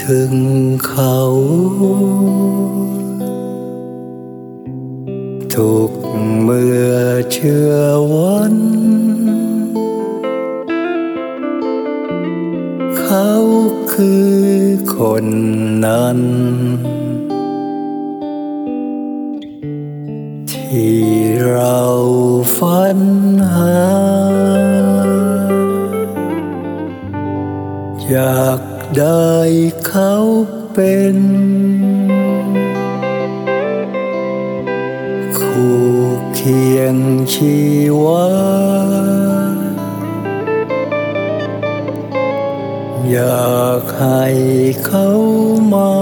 ถึงเขาทุกเมื่อเชื่อวันเขาคือคนนั้นที่เราฝันหาอยากได้เขาเป็นคู่เคียงชีวาอยากให้เขามา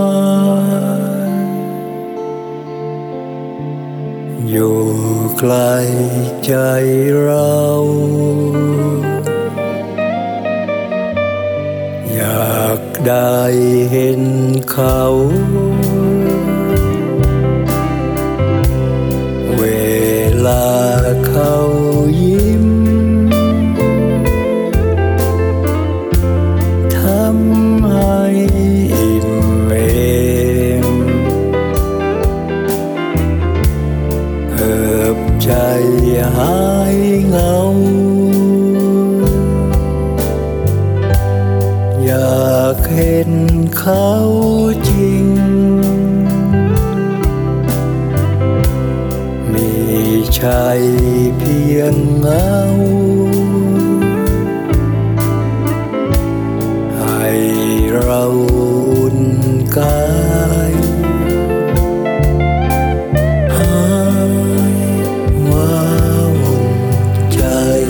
อยู่ใกล้ใจเราอยากได้เห็นเขาเวลาเขายิ้มทำให้อิ่มเอมเอิบใจหายเหงาอยากเห็นเขาจริงมีใช่เพียงเงาให้เราอุ่นกายหายว้าวุ่นใจ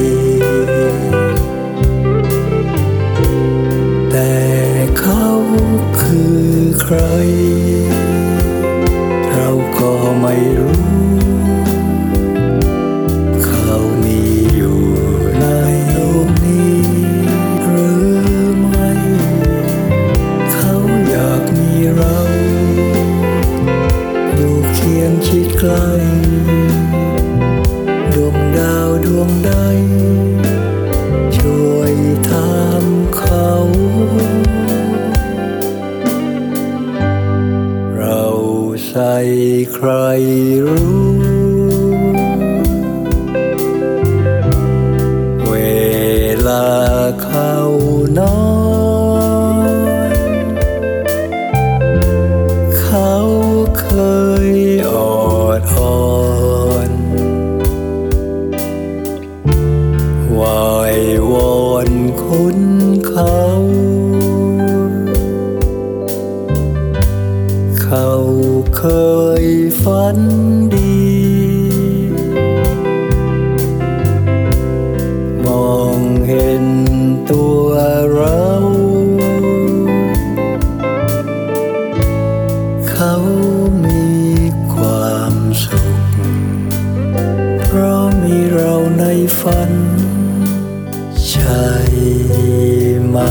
แต่เขาคือใครเราก็ไม่รู้เขามีอยู่ในโลกนี้หรือไม่เขาอยากมีเราอยู่เคียงชิดใกล้ดวงดาวดวงใดช่วยถามเขาเราใส่ใครรู้เวลาเขานอนเขาเคยอดอ่อนวายวอนคุณเขาเขาเคยฝันดีมองเห็นตัวเราเขามีความสุขเพราะมีเราในฝันใช่ไหม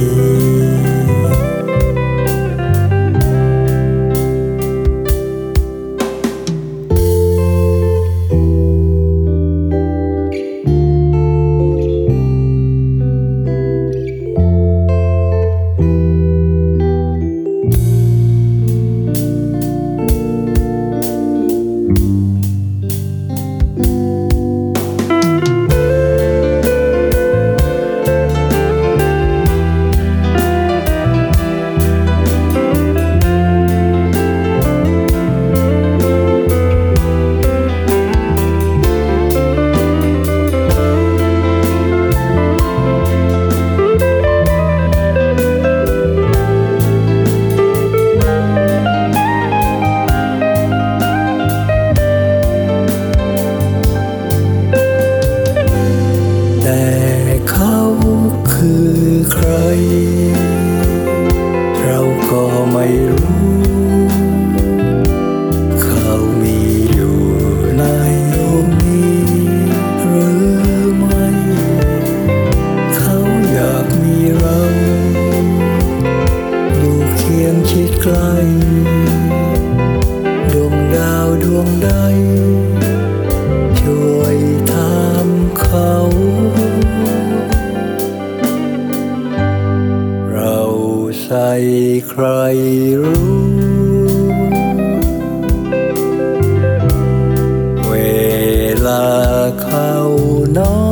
แต่เขาคือใครเราก็ไม่รู้เขามีอยู่ในโลกนี้หรือไม่เขาอยากมีเราอยู่เคียงชิดใกล้ดวงดาวดวงใดช่วยถามเขาเราใส่ใครรู้ เวลาเข้านอน